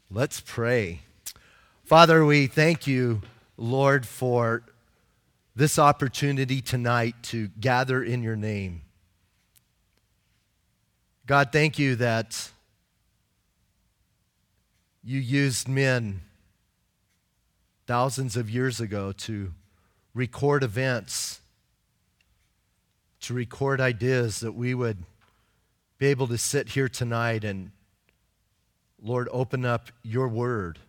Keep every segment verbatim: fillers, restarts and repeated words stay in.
Let's pray. Father, we thank you, Lord, for this opportunity tonight to gather in your name. God, thank you that you used men thousands of years ago to record events, to record ideas that we would be able to sit here tonight and, Lord, open up your word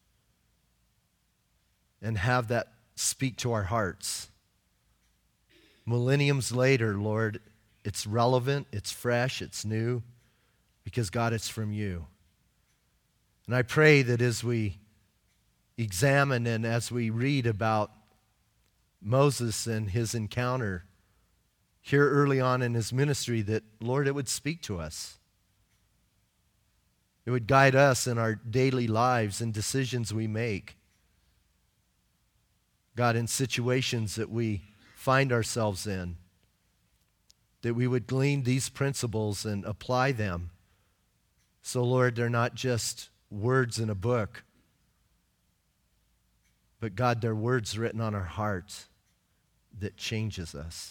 and have that speak to our hearts. Millenniums later, Lord, it's relevant, it's fresh, it's new, because, God, it's from you. And I pray that as we examine and as we read about Moses and his encounter here early on in his ministry, that, Lord, it would speak to us. It would guide us in our daily lives and decisions we make. God, in situations that we find ourselves in, that we would glean these principles and apply them. So, Lord, they're not just words in a book, but, God, they're words written on our hearts that changes us.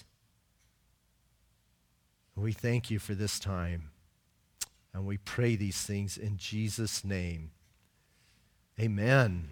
We thank you for this time. And we pray these things in Jesus' name. Amen.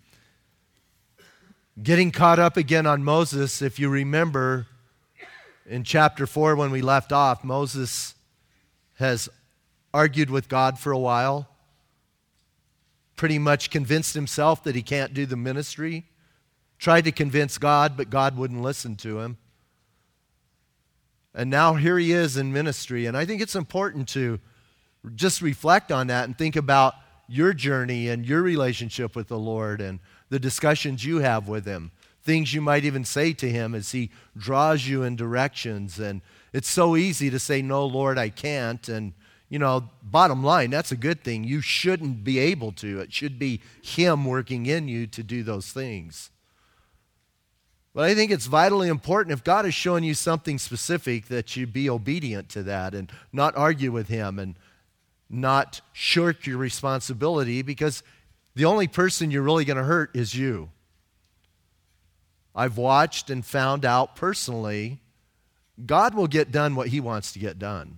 Getting caught up again on Moses, if you remember in chapter four when we left off, Moses has argued with God for a while, pretty much convinced himself that he can't do the ministry, tried to convince God, but God wouldn't listen to him. And now here he is in ministry, and I think it's important to just reflect on that and think about your journey and your relationship with the Lord and the discussions you have with him, things you might even say to him as he draws you in directions. And it's so easy to say, no, Lord, I can't. And, you know, bottom line, that's a good thing. You shouldn't be able to. It should be him working in you to do those things. But I think it's vitally important, if God is showing you something specific, that you be obedient to that and not argue with him and not shirk your responsibility, because the only person you're really going to hurt is you. I've watched and found out personally, God will get done what he wants to get done.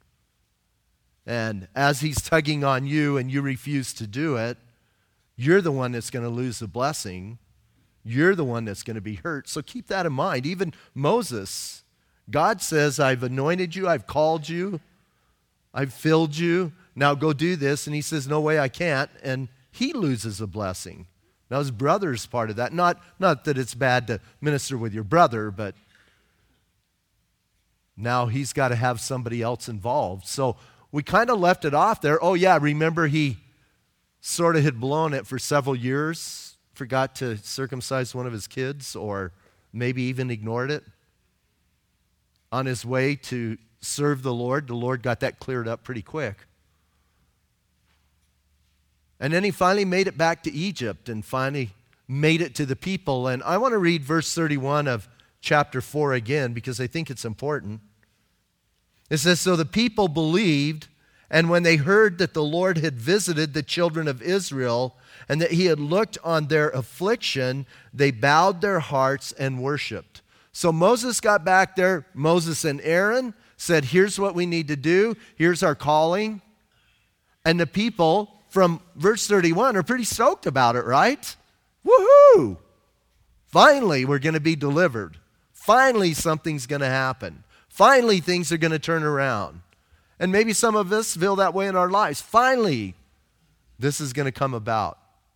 And as he's tugging on you and you refuse to do it, you're the one that's going to lose the blessing. You're the one that's going to be hurt. So keep that in mind. Even Moses, God says, I've anointed you, I've called you, I've filled you. Now go do this. And he says, no way, I can't. And he loses a blessing. Now his brother's part of that. Not, not that it's bad to minister with your brother, but now he's got to have somebody else involved. So we kind of left it off there. Oh yeah, remember he sort of had blown it for several years, forgot to circumcise one of his kids, or maybe even ignored it. On his way to serve the Lord, the Lord got that cleared up pretty quick. And then he finally made it back to Egypt and finally made it to the people. And I want to read verse thirty-one of chapter four again, because I think it's important. It says, so the people believed, and when they heard that the Lord had visited the children of Israel and that he had looked on their affliction, they bowed their hearts and worshiped. So Moses got back there. Moses and Aaron said, here's what we need to do. Here's our calling. And the people from verse thirty-one are pretty stoked about it, right? Woohoo! Finally, we're going to be delivered. Finally, something's going to happen. Finally, things are going to turn around. And maybe some of us feel that way in our lives. Finally, this is going to come about.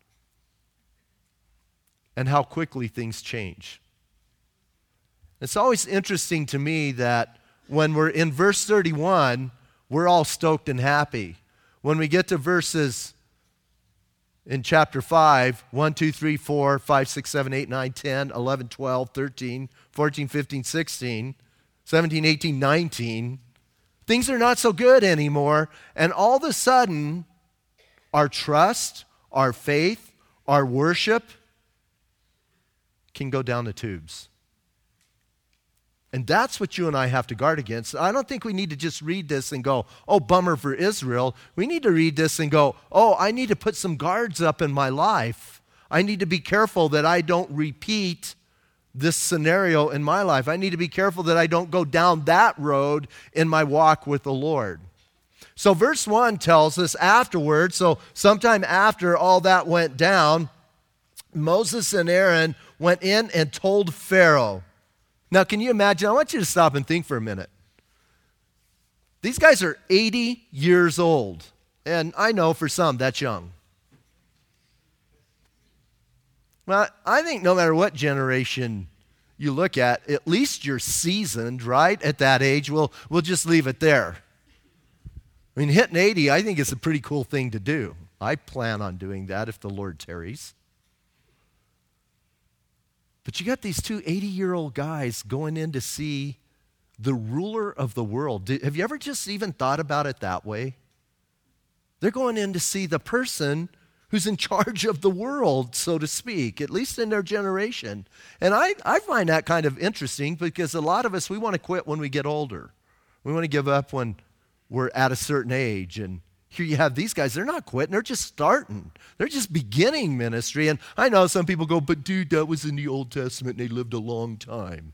And how quickly things change. It's always interesting to me that when we're in verse thirty-one, we're all stoked and happy. When we get to verses in chapter five, one, two, three, four, five, six, seven, eight, nine, ten, eleven, twelve, thirteen, fourteen, fifteen, sixteen, seventeen, eighteen, nineteen, things are not so good anymore. And all of a sudden, our trust, our faith, our worship can go down the tubes. And that's what you and I have to guard against. I don't think we need to just read this and go, oh, bummer for Israel. We need to read this and go, oh, I need to put some guards up in my life. I need to be careful that I don't repeat this scenario in my life. I need to be careful that I don't go down that road in my walk with the Lord. So verse one tells us afterwards, so sometime after all that went down, Moses and Aaron went in and told Pharaoh. Now, can you imagine? I want you to stop and think for a minute. These guys are eighty years old. And I know for some, that's young. Well, I think no matter what generation you look at, at least you're seasoned, right, at that age. We'll, we'll just leave it there. I mean, hitting eighty, I think is a pretty cool thing to do. I plan on doing that if the Lord tarries. But you got these two eighty-year-old guys going in to see the ruler of the world. Did, have you ever just even thought about it that way? They're going in to see the person who's in charge of the world, so to speak, at least in their generation. And I, I find that kind of interesting because a lot of us, we want to quit when we get older. We want to give up when we're at a certain age. And here you have these guys, they're not quitting, they're just starting. They're just beginning ministry. And I know some people go, but dude, that was in the Old Testament and they lived a long time.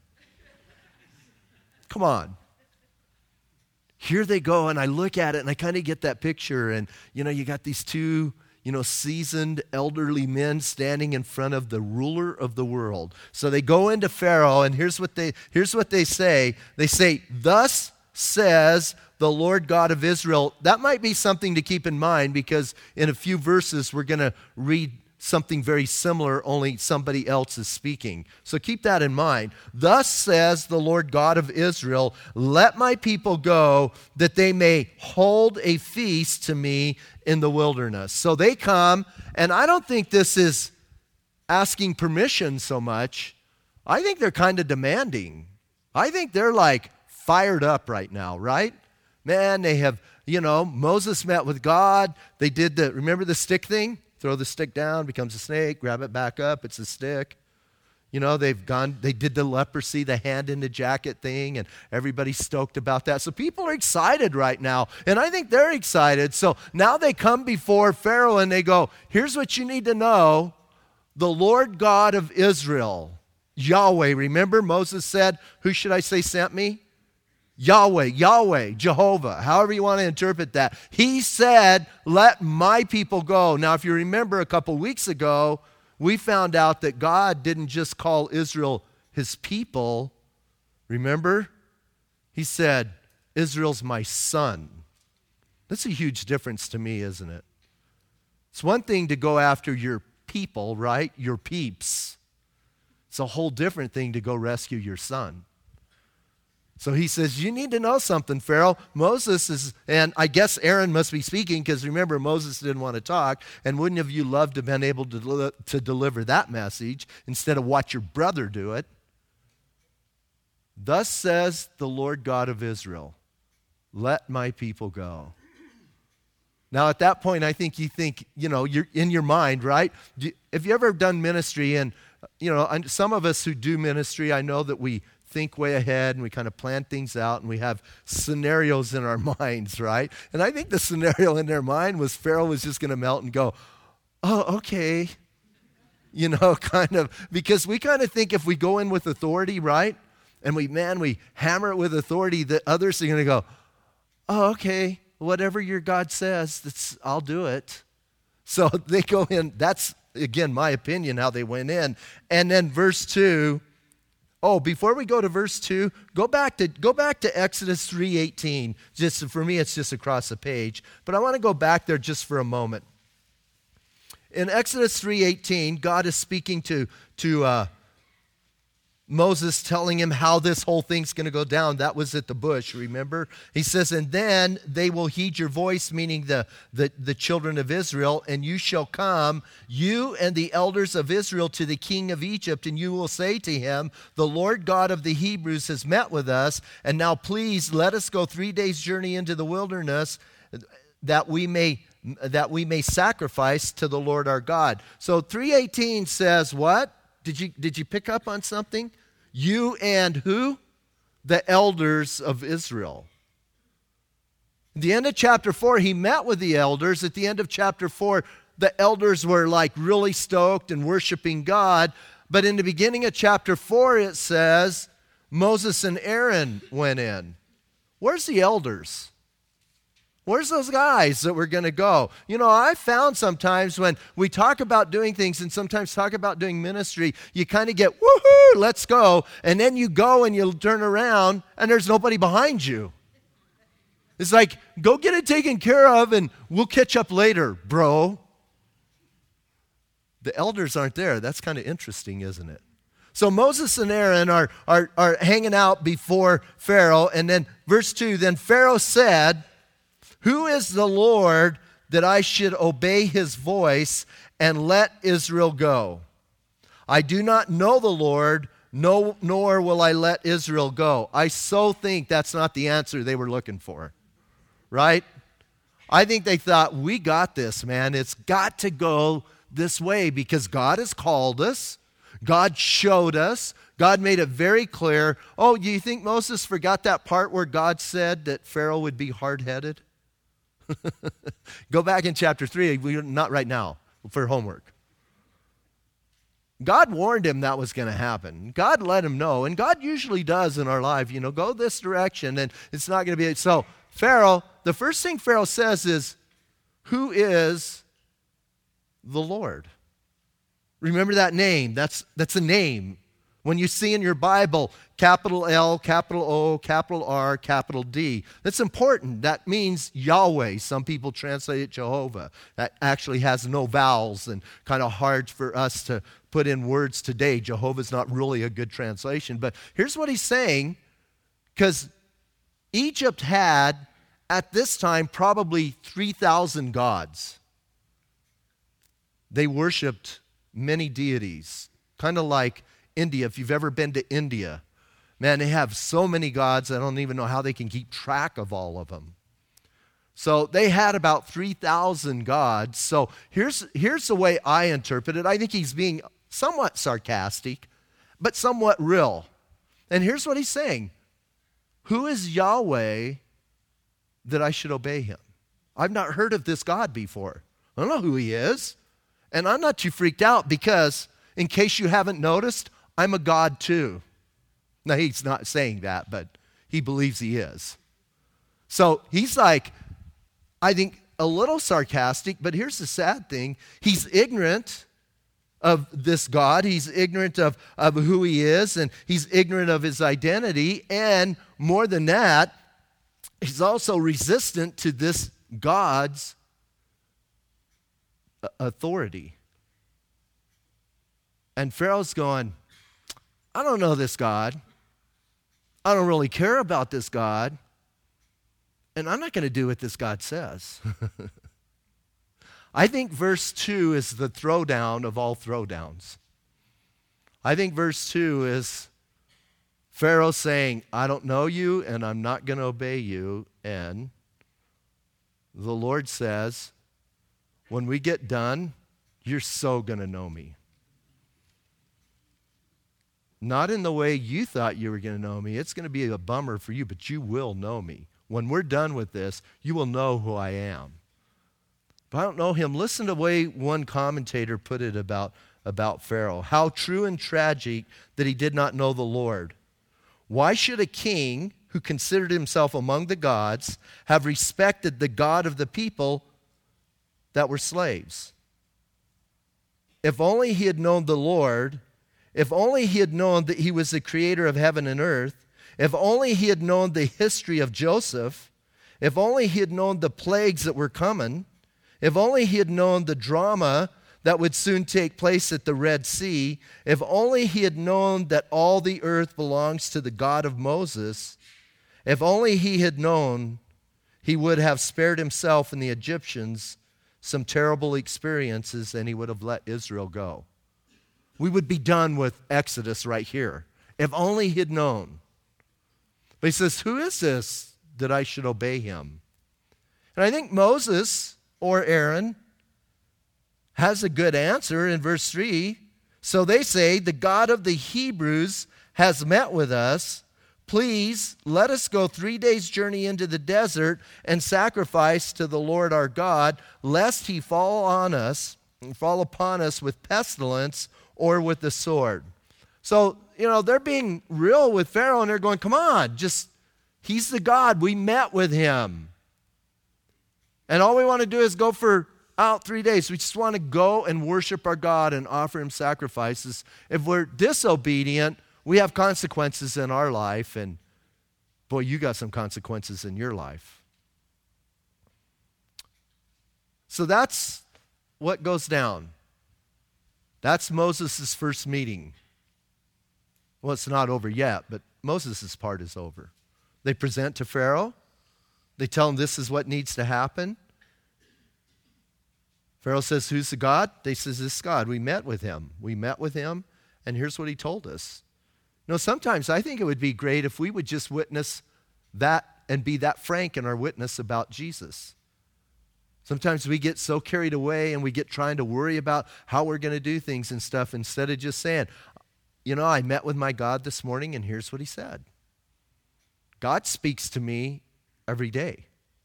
Come on. Here they go, and I look at it and I kind of get that picture. And, you know, you got these two, you know, seasoned elderly men standing in front of the ruler of the world. So they go into Pharaoh, and here's what they, here's what they say. They say, thus says the Lord God of Israel. That might be something to keep in mind because in a few verses we're going to read something very similar, only somebody else is speaking. So keep that in mind. Thus says the Lord God of Israel, let my people go that they may hold a feast to me in the wilderness. So they come, and I don't think this is asking permission so much. I think they're kind of demanding. I think they're like fired up right now, right? Man, they have, you know, Moses met with God. They did the, remember the stick thing? Throw the stick down, becomes a snake, grab it back up, it's a stick. You know, they've gone, they did the leprosy, the hand in the jacket thing, and everybody's stoked about that. So people are excited right now, and I think they're excited. So now they come before Pharaoh and they go, here's what you need to know. The Lord God of Israel, Yahweh, remember Moses said, who should I say sent me? Yahweh, Yahweh, Jehovah, however you want to interpret that. He said, let my people go. Now, if you remember a couple weeks ago, we found out that God didn't just call Israel his people. Remember? He said, Israel's my son. That's a huge difference to me, isn't it? It's one thing to go after your people, right? Your peeps. It's a whole different thing to go rescue your son. So he says, you need to know something, Pharaoh. Moses is, and I guess Aaron must be speaking because remember, Moses didn't want to talk. And wouldn't have you loved to have been able to, to deliver that message instead of watch your brother do it? Thus says the Lord God of Israel, let my people go. Now, at that point, I think you think, you know, you're in your mind, right? Do, have you ever done ministry? And, you know, some of us who do ministry, I know that we think way ahead and we kind of plan things out and we have scenarios in our minds, right? And I think the scenario in their mind was Pharaoh was just going to melt and go, oh, okay. You know, kind of, because we kind of think if we go in with authority, right? And we, man, we hammer it with authority that others are going to go, oh, okay, whatever your God says, that's, I'll do it. So they go in, that's, again, my opinion, how they went in. And then verse two, oh, before we go to verse two, go back to go back to Exodus three eighteen. Just for me, it's just across the page. But I want to go back there just for a moment. In Exodus three eighteen, God is speaking to, to uh, Moses, telling him how this whole thing's going to go down. That was at the bush, remember? He says, and then they will heed your voice, meaning the, the, the children of Israel, and you shall come, you and the elders of Israel, to the king of Egypt, and you will say to him, the Lord God of the Hebrews has met with us, and now please let us go three days' journey into the wilderness that we may that we may sacrifice to the Lord our God. So three eighteen says what? Did you, did you pick up on something? You and who? the elders of Israel. At the end of chapter four, he met with the elders. At the end of chapter four, the elders were like really stoked and worshiping God. But in the beginning of chapter four, it says Moses and Aaron went in. Where's the elders? Where's those guys that were going to go? You know, I found sometimes when we talk about doing things and sometimes talk about doing ministry, you kind of get, woohoo, let's go. And then you go and you turn around and there's nobody behind you. It's like, go get it taken care of and we'll catch up later, bro. The elders aren't there. That's kind of interesting, isn't it? So Moses and Aaron are, are, are hanging out before Pharaoh. And then verse two, then Pharaoh said, who is the Lord that I should obey his voice and let Israel go? I do not know the Lord, no, nor will I let Israel go. I so think that's not the answer they were looking for, right? I think they thought, we got this, man. It's got to go this way because God has called us. God showed us. God made it very clear. Oh, do you think Moses forgot that part where God said that Pharaoh would be hard-headed? Go back in chapter three, we, not right now, for homework. God warned him that was going to happen. God let him know, and God usually does in our life, you know, go this direction, and it's not going to be. So Pharaoh, the first thing Pharaoh says is, who is the Lord? Remember that name. That's, that's a name. When you see in your Bible, capital L, capital O, capital R, capital D, that's important. That means Yahweh. Some people translate it Jehovah. That actually has no vowels and kind of hard for us to put in words today. Jehovah's not really a good translation. But here's what he's saying, because Egypt had, at this time, probably three thousand gods. They worshipped many deities, kind of like India. If you've ever been to India, man, they have so many gods, I don't even know how they can keep track of all of them. So they had about three thousand gods. So here's, here's the way I interpret it. I think he's being somewhat sarcastic, but somewhat real. And here's what he's saying. Who is Yahweh that I should obey him? I've not heard of this God before. I don't know who he is. And I'm not too freaked out because, in case you haven't noticed, I'm a God too. Now, he's not saying that, but he believes he is. So he's like, I think, a little sarcastic, but here's the sad thing. He's ignorant of this God. He's ignorant of, of who he is, and he's ignorant of his identity. And more than that, he's also resistant to this God's authority. And Pharaoh's going, I don't know this God. I don't really care about this God. And I'm not going to do what this God says. I think verse two is the throwdown of all throwdowns. I think verse two is Pharaoh saying, I don't know you and I'm not going to obey you. And the Lord says, when we get done, you're so going to know me. Not in the way you thought you were going to know me. It's going to be a bummer for you, but you will know me. When we're done with this, you will know who I am. But I don't know him. Listen to the way one commentator put it about, about Pharaoh. How true and tragic that he did not know the Lord. Why should a king who considered himself among the gods have respected the God of the people that were slaves? If only he had known the Lord, if only he had known that he was the creator of heaven and earth, if only he had known the history of Joseph, if only he had known the plagues that were coming, if only he had known the drama that would soon take place at the Red Sea, if only he had known that all the earth belongs to the God of Moses, if only he had known, he would have spared himself and the Egyptians some terrible experiences, and he would have let Israel go. We would be done with Exodus right here. If only he had known. But he says, who is this that I should obey him? And I think Moses or Aaron has a good answer in verse three. So they say, the God of the Hebrews has met with us. please let us go three days' journey into the desert and sacrifice to the Lord our God, lest he fall on us, fall upon us with pestilence or with the sword. So, you know, they're being real with Pharaoh, and they're going, come on, just, he's the God. We met with him. And all we want to do is go for out three days. We just want to go and worship our God and offer him sacrifices. If we're disobedient, we have consequences in our life, and boy, you got some consequences in your life. So that's what goes down. That's Moses' first meeting. Well, it's not over yet, but Moses' part is over. They present to Pharaoh. They tell him this is what needs to happen. Pharaoh says, who's the God? They says, this God. We met with him. We met with him, and here's what he told us. You know, sometimes I think it would be great if we would just witness that and be that frank in our witness about Jesus. Sometimes we get so carried away and we get trying to worry about how we're going to do things and stuff instead of just saying, you know, I met with my God this morning, and here's what he said. God speaks to me every day.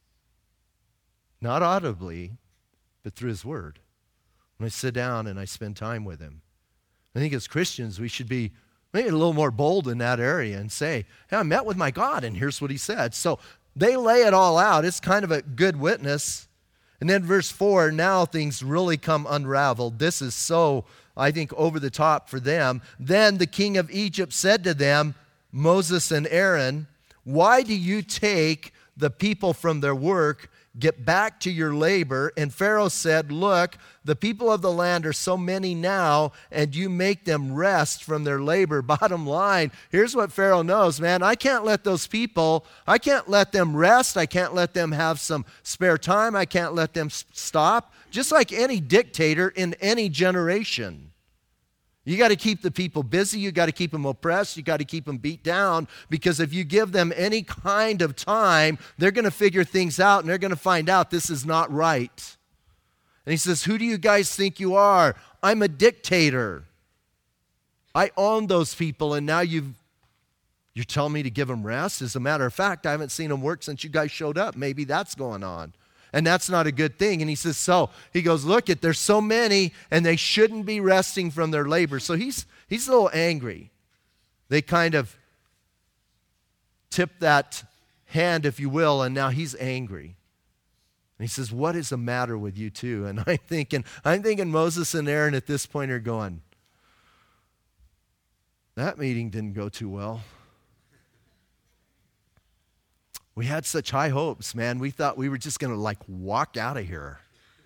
Not audibly, but through his word. When I sit down and I spend time with him. I think as Christians, we should be maybe a little more bold in that area and say, hey, I met with my God, and here's what he said. So they lay it all out. It's kind of a good witness. And then verse four, now things really come unraveled. This is so, I think, over the top for them. Then the king of Egypt said to them, Moses and Aaron, why do you take the people from their work? Get back to your labor. And Pharaoh said, look, the people of the land are so many now, and you make them rest from their labor. Bottom line, here's what Pharaoh knows, man. I can't let those people, I can't let them rest. I can't let them have some spare time. I can't let them stop. Just like any dictator in any generation. You got to keep the people busy. You got to keep them oppressed. You got to keep them beat down, because if you give them any kind of time, they're going to figure things out, and they're going to find out this is not right. And he says, who do you guys think you are? I'm a dictator. I own those people, and now you've, you're telling me to give them rest? As a matter of fact, I haven't seen them work since you guys showed up. Maybe that's going on. And that's not a good thing. And he says, so, he goes, look, it, there's so many, and they shouldn't be resting from their labor. So he's he's a little angry. They kind of tip that hand, if you will, and now he's angry. And he says, what is the matter with you two? And I'm thinking, I'm thinking Moses and Aaron at this point are going, that meeting didn't go too well. We had such high hopes, man. We thought we were just going to like walk out of here.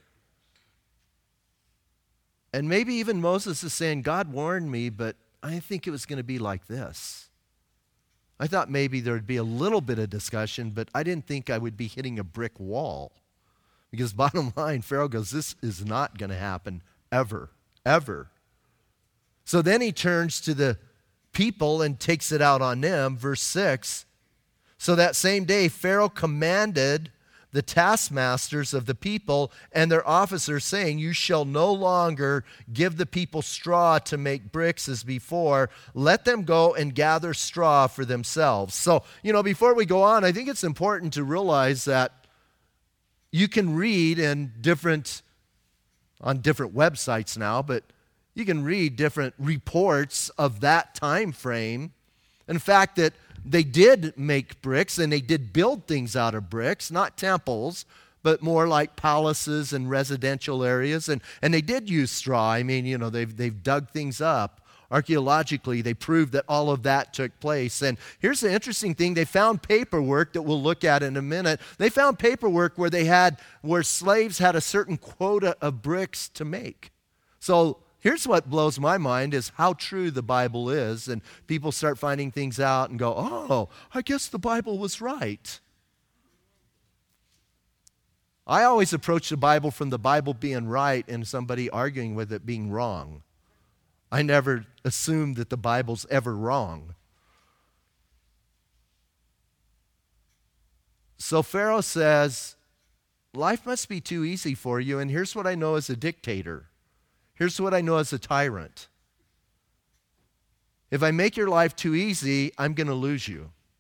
And maybe even Moses is saying, God warned me, but I didn't think it was going to be like this. I thought maybe there would be a little bit of discussion, but I didn't think I would be hitting a brick wall. Because bottom line, Pharaoh goes, this is not going to happen ever, ever. So then he turns to the people and takes it out on them. Verse six, so that same day, Pharaoh commanded the taskmasters of the people and their officers, saying, you shall no longer give the people straw to make bricks as before. Let them go and gather straw for themselves. So, you know, before we go on, I think it's important to realize that you can read in different, on different websites now, but you can read different reports of that time frame. In fact, that they did make bricks, and they did build things out of bricks, not temples, but more like palaces and residential areas. And, and they did use straw. I mean, you know, they've, they've dug things up. Archaeologically, they proved that all of that took place. And here's the interesting thing. They found paperwork that we'll look at in a minute. They found paperwork where they had, where slaves had a certain quota of bricks to make. So here's what blows my mind is how true the Bible is, and people start finding things out and go, oh, I guess the Bible was right. I always approach the Bible from the Bible being right and somebody arguing with it being wrong. I never assume that the Bible's ever wrong. So Pharaoh says, life must be too easy for you, and here's what I know as a dictator. Here's what I know as a tyrant. If I make your life too easy, I'm going to lose you.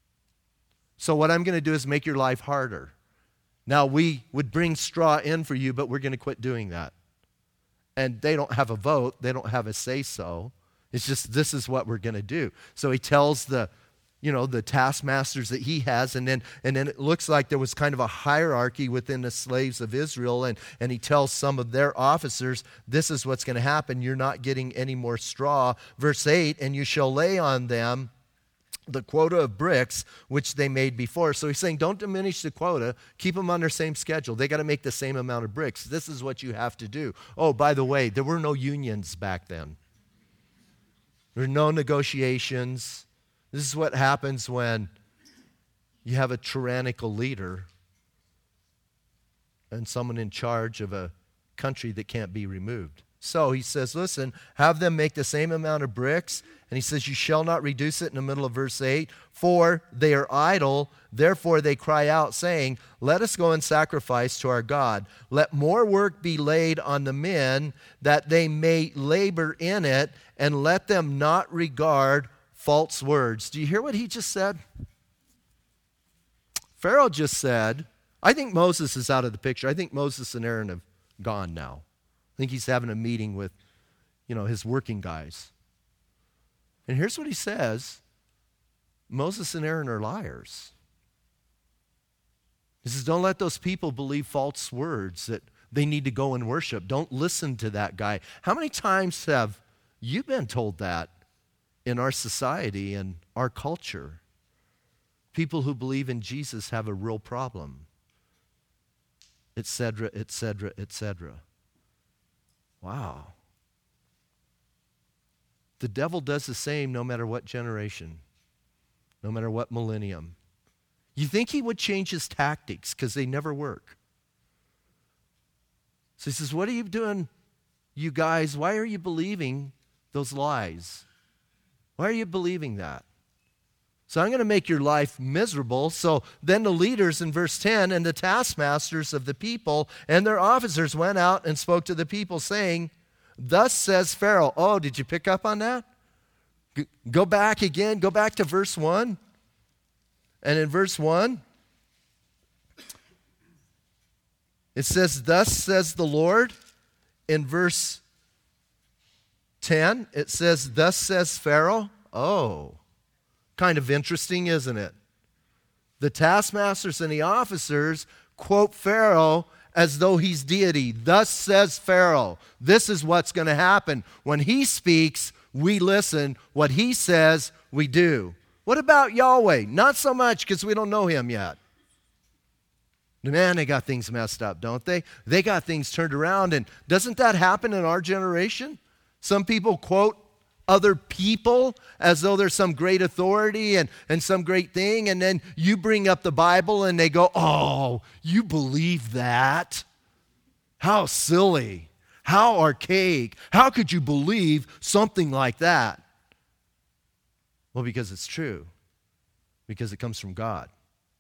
So what I'm going to do is make your life harder. Now, we would bring straw in for you, but we're going to quit doing that. And they don't have a vote. They don't have a say-so. It's just, this is what we're going to do. So he tells the, you know, the taskmasters that he has, and then and then it looks like there was kind of a hierarchy within the slaves of Israel, and, and he tells some of their officers, this is what's going to happen. You're not getting any more straw. Verse eight, and you shall lay on them the quota of bricks which they made before. So he's saying, don't diminish the quota. Keep them on their same schedule. They got to make the same amount of bricks. This is what you have to do. Oh, by the way, there were no unions back then. There were no negotiations. This is what happens when you have a tyrannical leader and someone in charge of a country that can't be removed. So he says, listen, have them make the same amount of bricks. And he says, you shall not reduce it in the middle of verse eight. For they are idle, therefore they cry out, saying, let us go and sacrifice to our God. Let more work be laid on the men, that they may labor in it, and let them not regard false words. Do you hear what he just said? Pharaoh just said, I think Moses is out of the picture. I think Moses and Aaron have gone now. I think he's having a meeting with, you know, his working guys. And here's what he says. Moses and Aaron are liars. He says, don't let those people believe false words that they need to go and worship. Don't listen to that guy. How many times have you been told that in our society and our culture? People who believe in Jesus have a real problem, et cetera, et cetera, et cetera. Wow. The devil does the same no matter what generation, no matter what millennium. You think he would change his tactics because they never work. So he says, what are you doing, you guys? Why are you believing those lies? Why are you believing that? So I'm going to make your life miserable. So then the leaders in verse ten and the taskmasters of the people and their officers went out and spoke to the people, saying, thus says Pharaoh. Oh, did you pick up on that? G- go back again. Go back to verse one. And in verse one, it says, thus says the Lord. In verse ten, it says, thus says Pharaoh. Oh. Kind of interesting, isn't it? The taskmasters and the officers quote Pharaoh as though he's deity. Thus says Pharaoh. This is what's going to happen. When he speaks, we listen. What he says, we do. What about Yahweh? Not so much, because we don't know him yet. Man, they got things messed up, don't they? They got things turned around. And doesn't that happen in our generation? Some people quote other people as though there's some great authority and, and some great thing, and then you bring up the Bible and they go, oh, you believe that? How silly. How archaic. How could you believe something like that? Well, because it's true. Because it comes from God.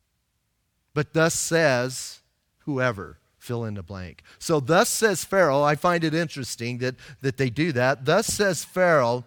But thus says whoever. Fill in the blank. So thus says Pharaoh. I find it interesting that, that they do that. Thus says Pharaoh,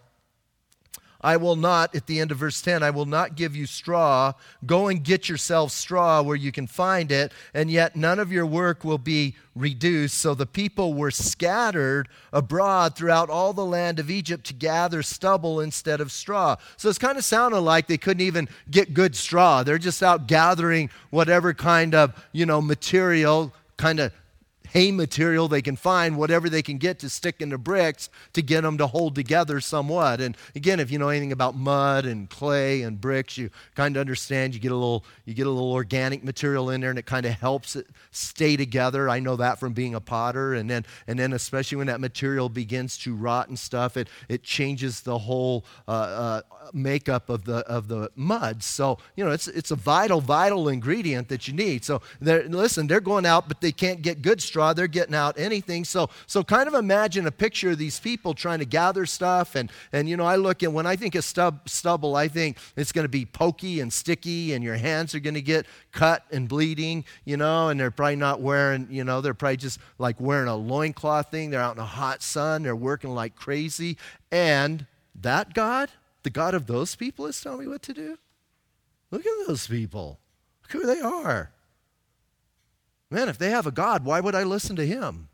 I will not, at the end of verse ten, I will not give you straw. Go and get yourself straw where you can find it, and yet none of your work will be reduced. So the people were scattered abroad throughout all the land of Egypt to gather stubble instead of straw. So it's kind of sounding like they couldn't even get good straw. They're just out gathering whatever kind of, you know, material, kind of hay material they can find, whatever they can get to stick in the bricks to get them to hold together somewhat. And again, if you know anything about mud and clay and bricks, you kind of understand you get a little you get a little organic material in there and it kind of helps it stay together. I know that from being a potter. And then and then especially when that material begins to rot and stuff, it it changes the whole uh, uh, makeup of the of the mud. So, you know, it's it's a vital, vital ingredient that you need. So they're, listen, they're going out, but they can't get good straw. They're getting out anything. So so kind of imagine a picture of these people trying to gather stuff. And, and you know, I look at, when I think of stub, stubble, I think it's going to be pokey and sticky, and your hands are going to get cut and bleeding, you know, and they're probably not wearing, you know, they're probably just like wearing a loincloth thing. They're out in the hot sun. They're working like crazy. And that God, the God of those people, is telling me what to do? Look at those people. Look who they are. Man, if they have a God, why would I listen to him?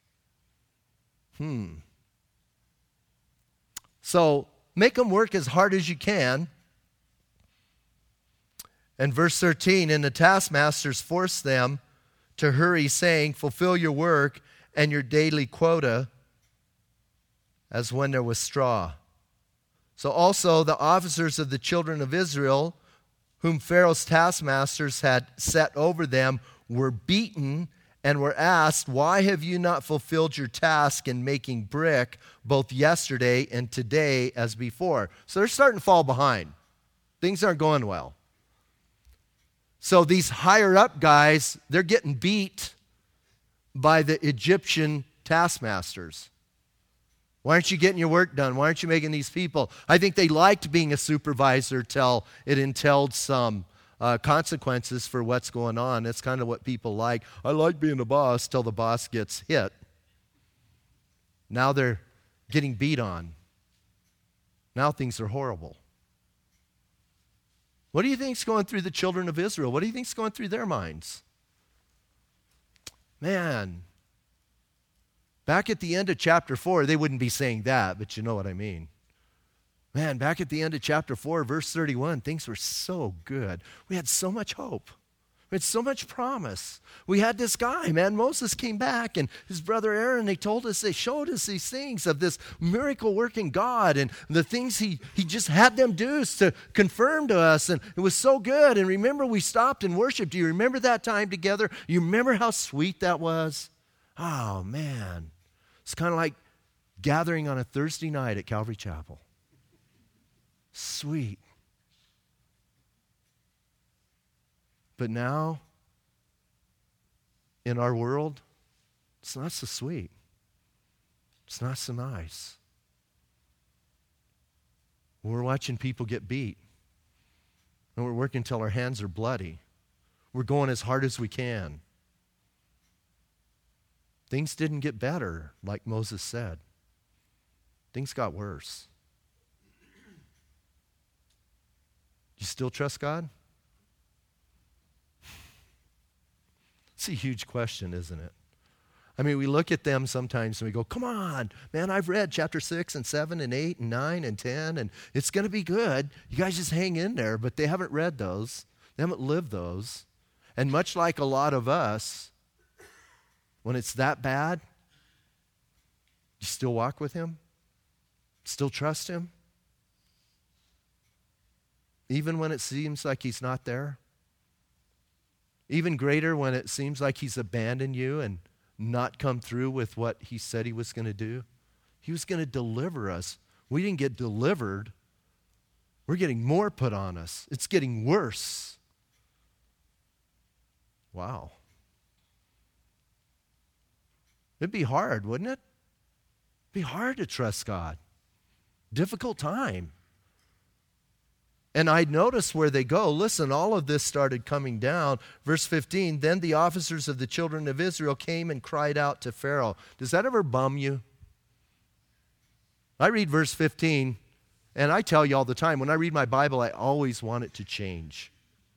Hmm. So make them work as hard as you can. And verse thirteen, and the taskmasters forced them to hurry, saying, fulfill your work and your daily quota as when there was straw. So also the officers of the children of Israel, whom Pharaoh's taskmasters had set over them, were beaten and were asked, why have you not fulfilled your task in making brick both yesterday and today as before? So they're starting to fall behind. Things aren't going well. So these higher up guys, they're getting beat by the Egyptian taskmasters. Why aren't you getting your work done? Why aren't you making these people? I think they liked being a supervisor till it entailed some uh, consequences for what's going on. That's kind of what people like. I like being a boss till the boss gets hit. Now they're getting beat on. Now things are horrible. What do you think's going through the children of Israel? What do you think's going through their minds? Man, back at the end of chapter four, they wouldn't be saying that, but you know what I mean. Man, back at the end of chapter four, verse thirty-one, things were so good. We had so much hope. We had so much promise. We had this guy, man, Moses came back, and his brother Aaron, they told us, they showed us these things of this miracle-working God and the things he, he just had them do to confirm to us, and it was so good. And remember, we stopped and worshiped. Do you remember that time together? You remember how sweet that was? Oh, man. It's kind of like gathering on a Thursday night at Calvary Chapel. Sweet. But now, in our world, it's not so sweet. It's not so nice. We're watching people get beat. And we're working until our hands are bloody. We're going as hard as we can. Things didn't get better, like Moses said. Things got worse. You still trust God? It's a huge question, isn't it? I mean, we look at them sometimes and we go, come on, man, I've read chapter six and seven and eight and nine and ten, and it's going to be good. You guys just hang in there. But they haven't read those. They haven't lived those. And much like a lot of us, when it's that bad, you still walk with him? Still trust him? Even when it seems like he's not there? Even greater when it seems like he's abandoned you and not come through with what he said he was going to do? He was going to deliver us. We didn't get delivered. We're getting more put on us. It's getting worse. Wow. It'd be hard, wouldn't it? It'd be hard to trust God. Difficult time. And I notice where they go. Listen, all of this started coming down. Verse fifteen, then the officers of the children of Israel came and cried out to Pharaoh. Does that ever bum you? I read verse fifteen, and I tell you all the time, when I read my Bible, I always want it to change.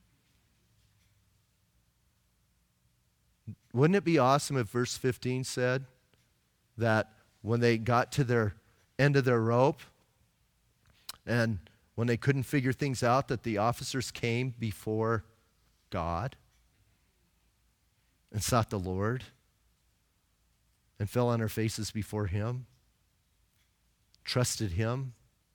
Wouldn't it be awesome if verse fifteen said that when they got to their end of their rope and when they couldn't figure things out, that the officers came before God and sought the Lord and fell on their faces before him, trusted him?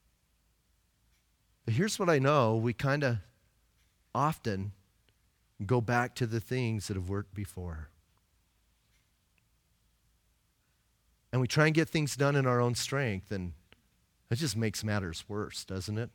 But here's what I know. We kind of often go back to the things that have worked before. And we try and get things done in our own strength, and it just makes matters worse, doesn't it?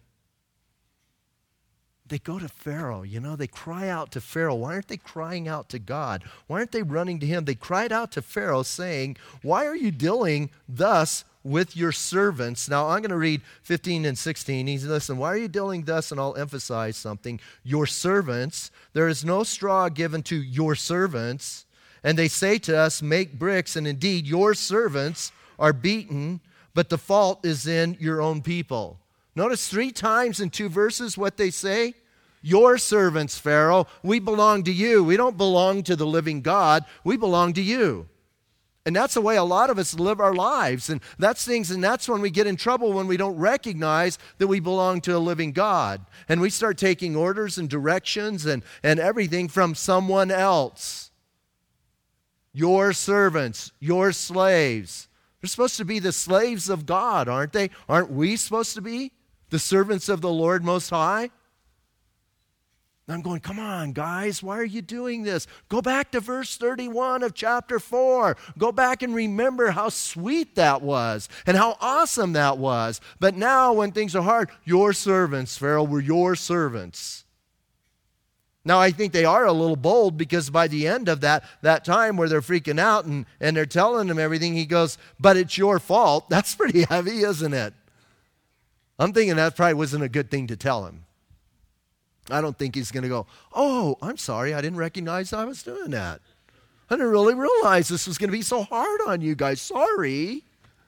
They go to Pharaoh, you know, they cry out to Pharaoh. Why aren't they crying out to God? Why aren't they running to him? They cried out to Pharaoh saying, why are you dealing thus with your servants? Now, I'm going to read fifteen and sixteen. He's, listen, why are you dealing thus? And I'll emphasize something. Your servants, there is no straw given to your servants. And they say to us, make bricks. And indeed, your servants are beaten, but the fault is in your own people. Notice three times in two verses what they say. your servants, Pharaoh. We belong to you. We don't belong to the living God. We belong to you. And that's the way a lot of us live our lives. And that's things, and that's when we get in trouble, when we don't recognize that we belong to a living God. And we start taking orders and directions and, and everything from someone else. Your servants, your slaves. They're supposed to be the slaves of God, aren't they? Aren't we supposed to be the servants of the Lord Most High? I'm going, come on, guys, why are you doing this? Go back to verse thirty-one of chapter four. Go back and remember how sweet that was and how awesome that was. But now when things are hard, your servants, Pharaoh, were your servants. Now, I think they are a little bold, because by the end of that, that time where they're freaking out and, and they're telling him everything, he goes, but it's your fault. That's pretty heavy, isn't it? I'm thinking that probably wasn't a good thing to tell him. I don't think he's going to go, oh, I'm sorry, I didn't recognize I was doing that. I didn't really realize this was going to be so hard on you guys. Sorry.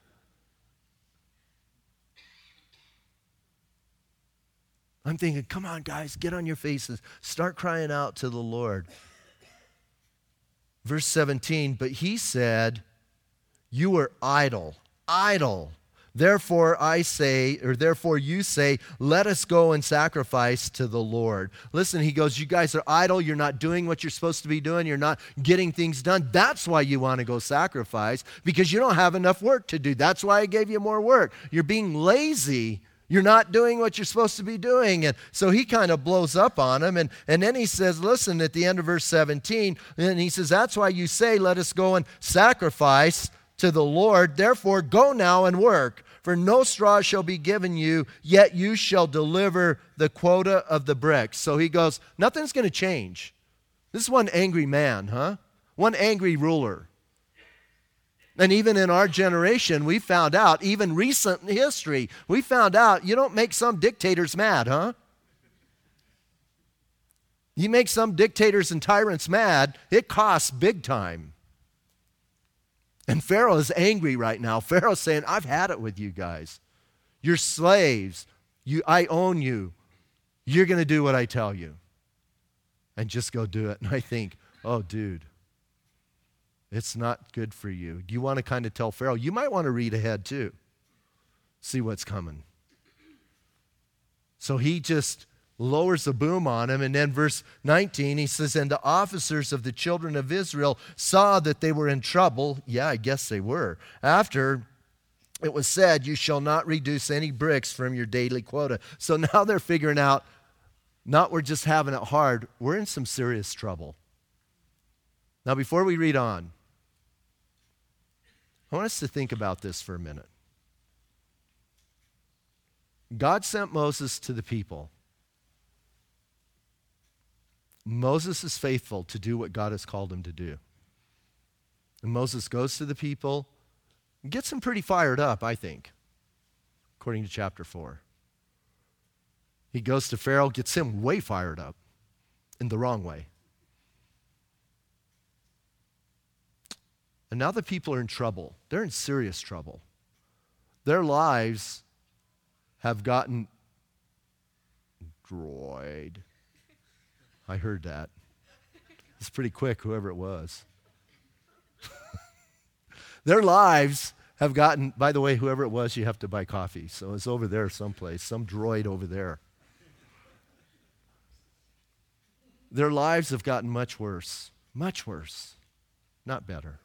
I'm thinking, come on, guys, get on your faces. Start crying out to the Lord. Verse seventeen, but he said, you are idle, idle. Therefore I say, or therefore you say, let us go and sacrifice to the Lord. Listen, he goes, you guys are idle. You're not doing what you're supposed to be doing. You're not getting things done. That's why you want to go sacrifice, because you don't have enough work to do. That's why I gave you more work. You're being lazy. You're not doing what you're supposed to be doing. And so he kind of blows up on him. And, and then he says, listen, at the end of verse seventeen, and he says, that's why you say, let us go and sacrifice to the Lord. Therefore, go now and work. For no straw shall be given you, yet you shall deliver the quota of the bricks. So he goes, nothing's going to change. This is one angry man, huh? One angry ruler. And even in our generation, we found out, even recent in history, we found out you don't make some dictators mad, huh? You make some dictators and tyrants mad, it costs big time. And Pharaoh is angry right now. Pharaoh's saying, I've had it with you guys. You're slaves. You, I own you. You're going to do what I tell you. And just go do it. And I think, oh, dude, it's not good for you. Do you want to kind of tell Pharaoh? You might want to read ahead too. See what's coming. So he just lowers the boom on him. And then verse nineteen, he says, and the officers of the children of Israel saw that they were in trouble. Yeah, I guess they were. After it was said, you shall not reduce any bricks from your daily quota. So now they're figuring out, not we're just having it hard, we're in some serious trouble. Now, before we read on, I want us to think about this for a minute. God sent Moses to the people. Moses is faithful to do what God has called him to do. And Moses goes to the people, gets them pretty fired up, I think, according to chapter four. He goes to Pharaoh, gets him way fired up in the wrong way. And now the people are in trouble. They're in serious trouble. Their lives have gotten destroyed. I heard that. It's pretty quick, whoever it was. Their lives have gotten, by the way, whoever it was, you have to buy coffee. So it's over there someplace, some droid over there. Their lives have gotten much worse, much worse, not better.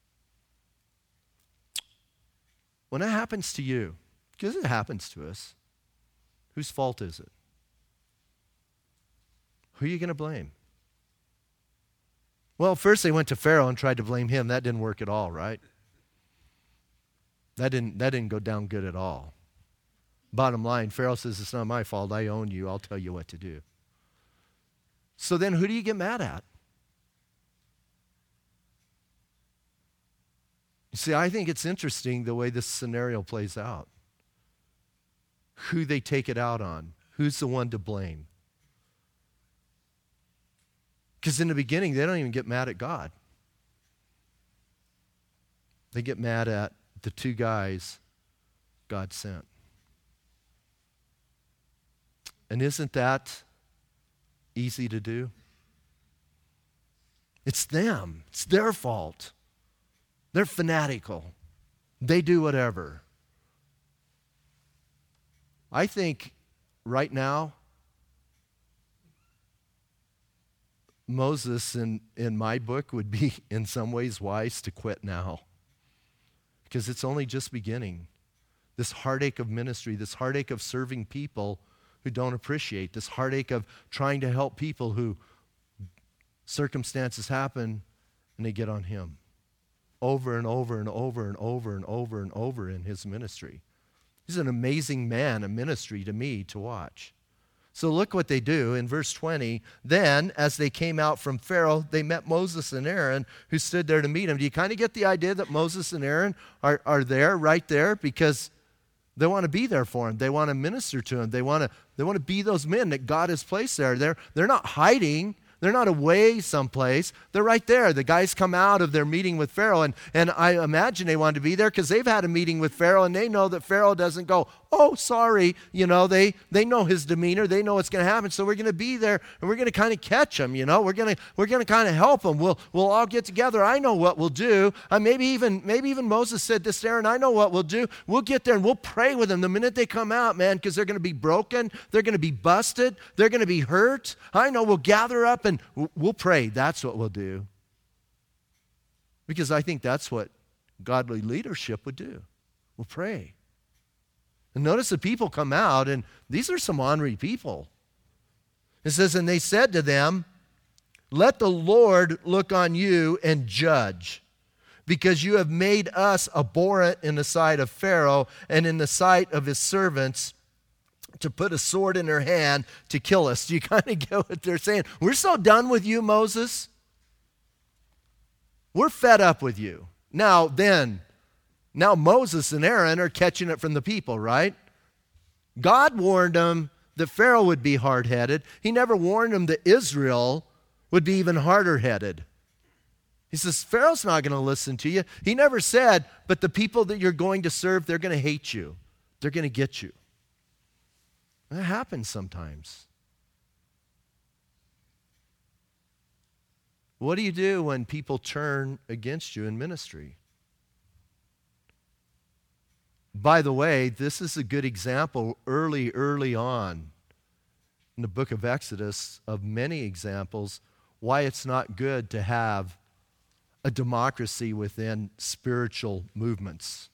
When that happens to you, because it happens to us, whose fault is it? Who are you going to blame? Well, first they went to Pharaoh and tried to blame him. That didn't work at all, right? That didn't, that didn't go down good at all. Bottom line, Pharaoh says, it's not my fault. I own you. I'll tell you what to do. So then who do you get mad at? You see, I think it's interesting the way this scenario plays out. Who they take it out on. Who's the one to blame? Because in the beginning, they don't even get mad at God. They get mad at the two guys God sent. And isn't that easy to do? It's them. It's their fault. They're fanatical. They do whatever. I think right now, Moses in, in my book would be in some ways wise to quit now, because it's only just beginning. This heartache of ministry, this heartache of serving people who don't appreciate, this heartache of trying to help people who circumstances happen and they get on him. Over and over and over and over and over and over in his ministry. He's an amazing man, a ministry to me to watch. So look what they do in verse twenty. Then, as they came out from Pharaoh, they met Moses and Aaron, who stood there to meet him. Do you kind of get the idea that Moses and Aaron are, are there, right there? Because they want to be there for him. They want to minister to him. They want to, they want to be those men that God has placed there. They're, they're not hiding. They're not away someplace. They're right there. The guys come out of their meeting with Pharaoh, and, and I imagine they wanted to be there because they've had a meeting with Pharaoh, and they know that Pharaoh doesn't go, oh, sorry. You know, they, they know his demeanor. They know what's going to happen, so we're going to be there, and we're going to kind of catch him, you know. We're going to we're going to kind of help him. We'll, we'll all get together. I know what we'll do. Uh, maybe, even, maybe even Moses said this to Aaron, I know what we'll do. We'll get there, and we'll pray with them the minute they come out, man, because they're going to be broken. They're going to be busted. They're going to be hurt. I know we'll gather up, and we'll pray. That's what we'll do. Because I think that's what godly leadership would do. We'll pray. And notice the people come out, and these are some ornery people. It says, and they said to them, let the Lord look on you and judge, because you have made us abhorrent in the sight of Pharaoh and in the sight of his servants, to put a sword in their hand to kill us. Do you kind of get what they're saying? We're so done with you, Moses. We're fed up with you. Now then, now Moses and Aaron are catching it from the people, right? God warned them that Pharaoh would be hard-headed. He never warned them that Israel would be even harder-headed. He says, Pharaoh's not going to listen to you. He never said, but the people that you're going to serve, they're going to hate you. They're going to get you. That happens sometimes. What do you do when people turn against you in ministry? By the way, this is a good example early, early on in the book of Exodus of many examples why it's not good to have a democracy within spiritual movements.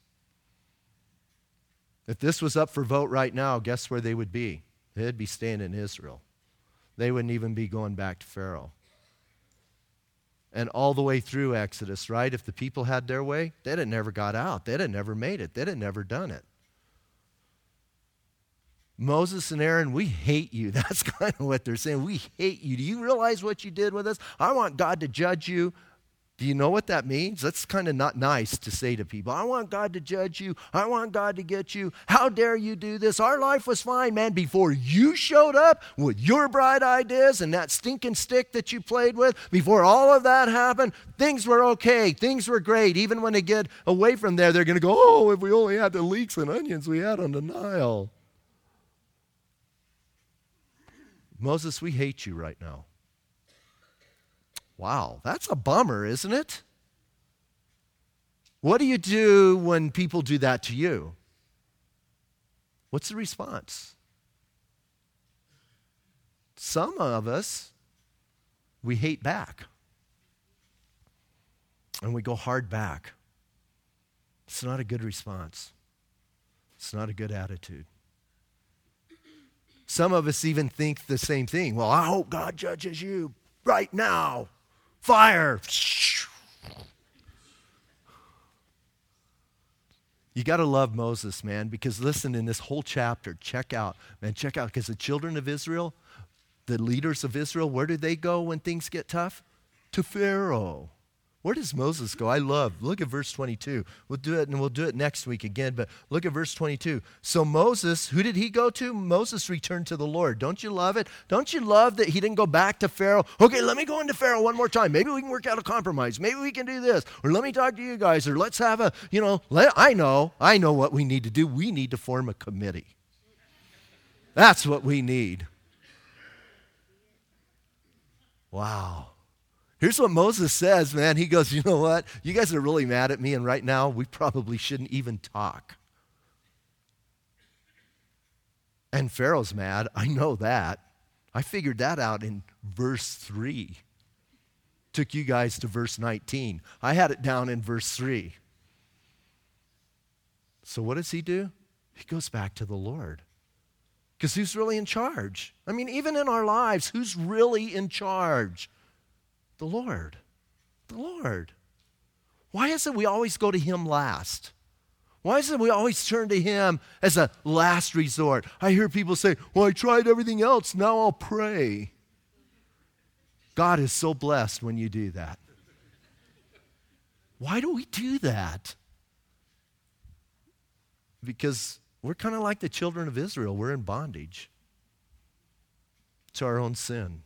If this was up for vote right now, guess where they would be? They'd be staying in Israel. They wouldn't even be going back to Pharaoh. And all the way through Exodus, right? If the people had their way, they'd have never got out. They'd have never made it. They'd have never done it. Moses and Aaron, we hate you. That's kind of what they're saying. We hate you. Do you realize what you did with us? I want God to judge you. Do you know what that means? That's kind of not nice to say to people. I want God to judge you. I want God to get you. How dare you do this? Our life was fine, man, before you showed up with your bright ideas and that stinking stick that you played with. Before all of that happened, things were okay. Things were great. Even when they get away from there, they're going to go, oh, if we only had the leeks and onions we had on the Nile. Moses, we hate you right now. Wow, that's a bummer, isn't it? What do you do when people do that to you? What's the response? Some of us, we hate back. And we go hard back. It's not a good response. It's not a good attitude. Some of us even think the same thing. Well, I hope God judges you right now. Fire. You got to love Moses, man, because listen, in this whole chapter, check out, man, check out, because the children of Israel, the leaders of Israel, where do they go when things get tough? To Pharaoh. Where does Moses go? I love, look at verse twenty-two. We'll do it, and we'll do it next week again, but look at verse twenty-two. So Moses, who did he go to? Moses returned to the Lord. Don't you love it? Don't you love that he didn't go back to Pharaoh? Okay, let me go into Pharaoh one more time. Maybe we can work out a compromise. Maybe we can do this. Or let me talk to you guys. Or let's have a, you know, let, I know, I know what we need to do. We need to form a committee. That's what we need. Wow. Here's what Moses says, man. He goes, you know what? You guys are really mad at me, and right now we probably shouldn't even talk. And Pharaoh's mad. I know that. I figured that out in verse three. Took you guys to verse nineteen. I had it down in verse three. So what does he do? He goes back to the Lord. Because who's really in charge? I mean, even in our lives, who's really in charge? The Lord. The Lord. Why is it we always go to him last? Why is it we always turn to him as a last resort? I hear people say, well, I tried everything else, now I'll pray. God is so blessed when you do that. Why do we do that? Because we're kind of like the children of Israel. We're in bondage to our own sin,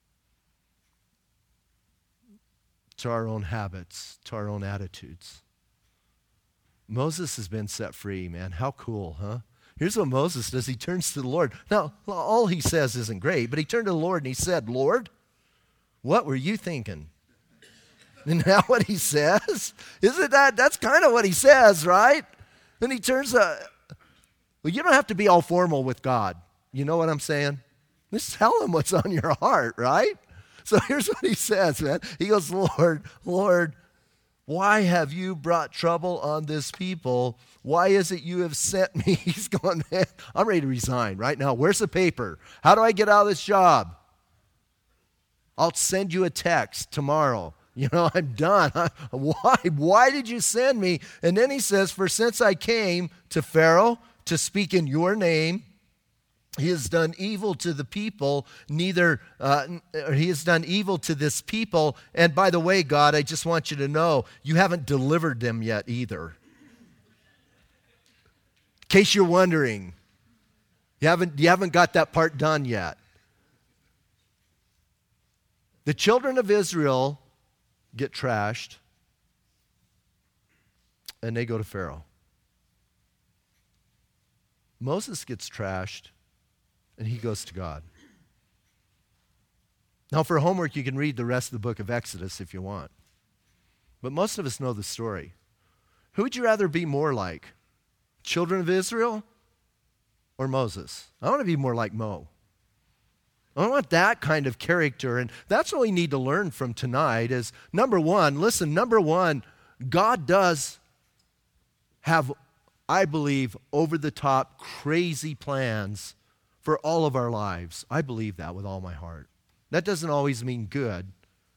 to our own habits, to our own attitudes. Moses has been set free, man. How cool, huh? Here's what Moses does. He turns to the Lord. Now, all he says isn't great, but he turned to the Lord and he said, Lord, what were you thinking? And now what he says? Isn't that, that's kind of what he says, right? Then he turns to, well, you don't have to be all formal with God. You know what I'm saying? Just tell him what's on your heart, right? So here's what he says, man. He goes, Lord, Lord, why have you brought trouble on this people? Why is it you have sent me? He's going, man, I'm ready to resign right now. Where's the paper? How do I get out of this job? I'll send you a text tomorrow. You know, I'm done. Why? Why did you send me? And then he says, for since I came to Pharaoh to speak in your name, he has done evil to the people, neither, uh, he has done evil to this people. And by the way, God, I just want you to know, you haven't delivered them yet either. In case you're wondering, you haven't, you haven't got that part done yet. The children of Israel get trashed, and they go to Pharaoh. Moses gets trashed, and he goes to God. Now, for homework, you can read the rest of the book of Exodus if you want. But most of us know the story. Who would you rather be more like? Children of Israel or Moses? I want to be more like Mo. I want that kind of character. And that's what we need to learn from tonight is, number one, listen, number one, God does have, I believe, over-the-top, crazy plans for all of our lives. I believe that with all my heart. That doesn't always mean good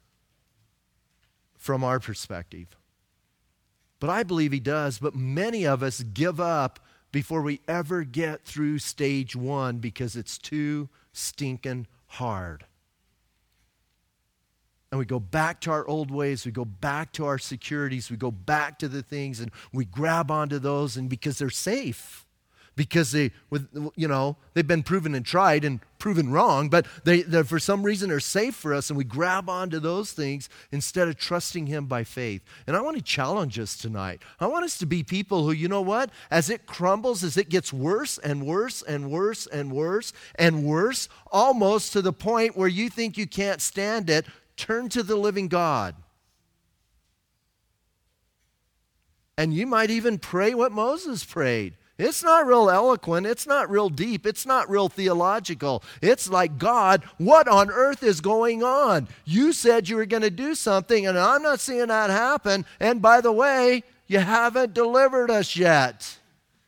from our perspective. But I believe he does. But many of us give up before we ever get through stage one because it's too stinking hard. And we go back to our old ways, we go back to our securities, we go back to the things and we grab onto those, and because they're safe. Because they, with you know, they've been proven and tried and proven wrong, but they, they for some reason are safe for us, and we grab onto those things instead of trusting him by faith. And I want to challenge us tonight. I want us to be people who, you know what, as it crumbles, as it gets worse and worse and worse and worse and worse, almost to the point where you think you can't stand it, turn to the living God. And you might even pray what Moses prayed. It's not real eloquent. It's not real deep. It's not real theological. It's like, God, what on earth is going on? You said you were going to do something, and I'm not seeing that happen. And by the way, you haven't delivered us yet.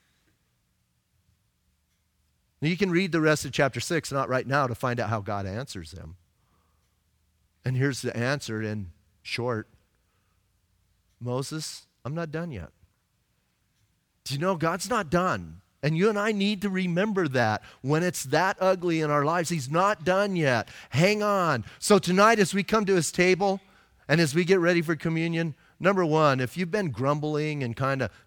Now, you can read the rest of chapter six, not right now, to find out how God answers them. And here's the answer in short. Moses, I'm not done yet. Do you know God's not done? And you and I need to remember that when it's that ugly in our lives. He's not done yet. Hang on. So tonight as we come to his table and as we get ready for communion, number one, if you've been grumbling and kind of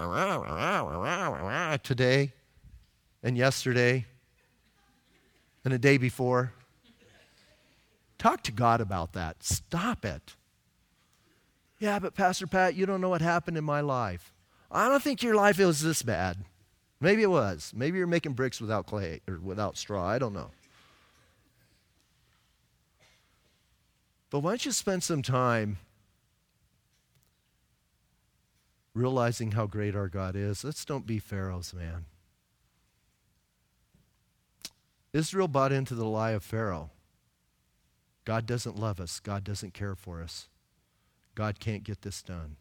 today and yesterday and the day before, talk to God about that. Stop it. Yeah, but Pastor Pat, you don't know what happened in my life. I don't think your life was this bad. Maybe it was. Maybe you're making bricks without clay or without straw. I don't know. But why don't you spend some time realizing how great our God is? Let's don't be Pharaohs, man. Israel bought into the lie of Pharaoh. God doesn't love us. God doesn't care for us. God can't get this done.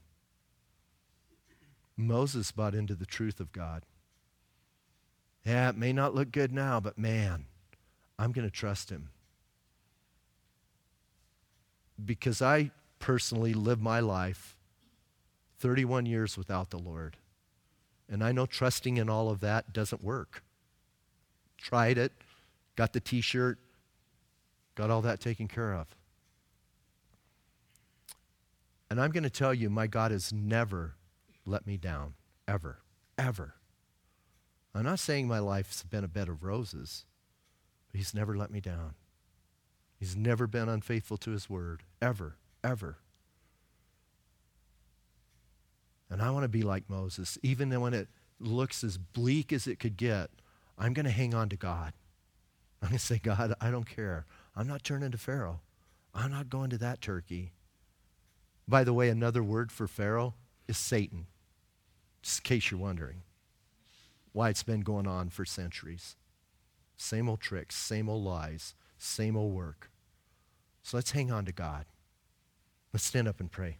Moses bought into the truth of God. Yeah, it may not look good now, but man, I'm going to trust him. Because I personally lived my life thirty-one years without the Lord. And I know trusting in all of that doesn't work. Tried it, got the t-shirt, got all that taken care of. And I'm going to tell you, my God has never let me down, ever, ever. I'm not saying my life's been a bed of roses, but he's never let me down. He's never been unfaithful to his word, ever, ever. And I want to be like Moses. Even when it looks as bleak as it could get, I'm going to hang on to God. I'm going to say, God, I don't care. I'm not turning to Pharaoh. I'm not going to that turkey. By the way, another word for Pharaoh is Satan, just in case you're wondering why it's been going on for centuries. Same old tricks, same old lies, same old work. So let's hang on to God. Let's stand up and pray.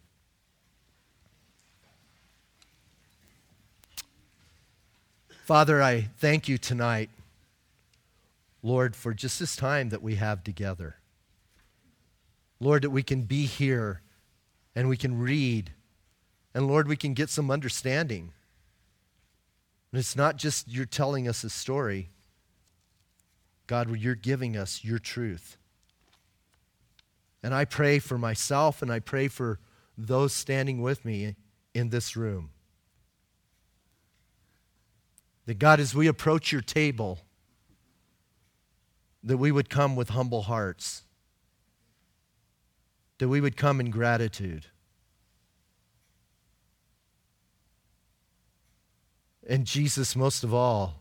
Father, I thank you tonight, Lord, for just this time that we have together. Lord, that we can be here and we can read. And Lord, we can get some understanding. And it's not just you're telling us a story. God, you're giving us your truth. And I pray for myself and I pray for those standing with me in this room. That God, as we approach your table, that we would come with humble hearts. That we would come in gratitude. And Jesus, most of all,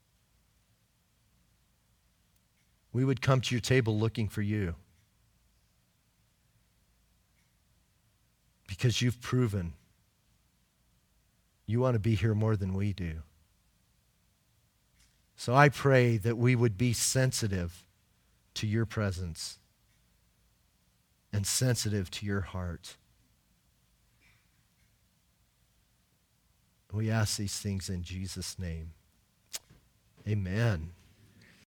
we would come to your table looking for you. Because you've proven you want to be here more than we do. So I pray that we would be sensitive to your presence and sensitive to your heart. We ask these things in Jesus' name. Amen.